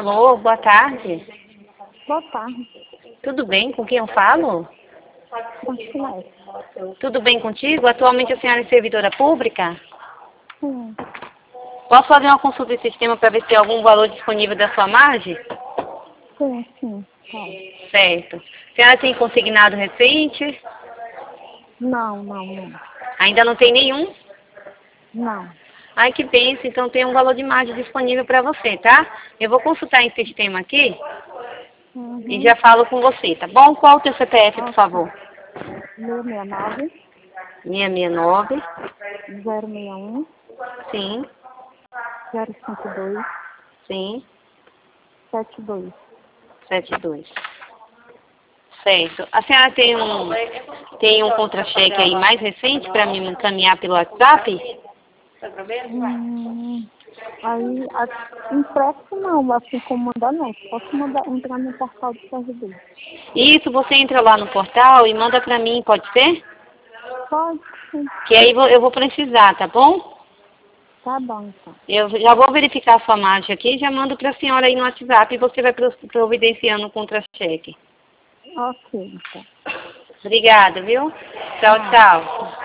Alô, boa tarde. Boa tarde. Tudo bem? Com quem eu falo? Continue. Tudo bem contigo? Atualmente a senhora é servidora pública? Sim, Posso fazer uma consulta de sistema para ver se tem algum valor disponível da sua margem? sim. Tá. Certo. A senhora tem consignado recente? Não. Ainda não tem nenhum? Não. Ai, que bênção. Então tem um valor de margem disponível para você, tá? Eu vou consultar em sistema aqui e já falo com você, tá bom? Qual o teu CPF, por favor? 669 669, 061 sim, 052 sim, 72. 72. Certo. A senhora tem um contra-cheque aí mais recente para me encaminhar pelo WhatsApp? Aí, impresso não, assim como mandar não. Posso mandar, entrar no portal do servidor. Isso, você entra lá no portal e manda para mim, pode ser? Pode, sim. Que aí eu vou precisar, tá bom? Tá bom, então. Eu já vou verificar a sua margem aqui e já mando para a senhora aí no WhatsApp e você vai providenciando o contra-cheque. Ok, então. Obrigada, viu? Tchau, tchau.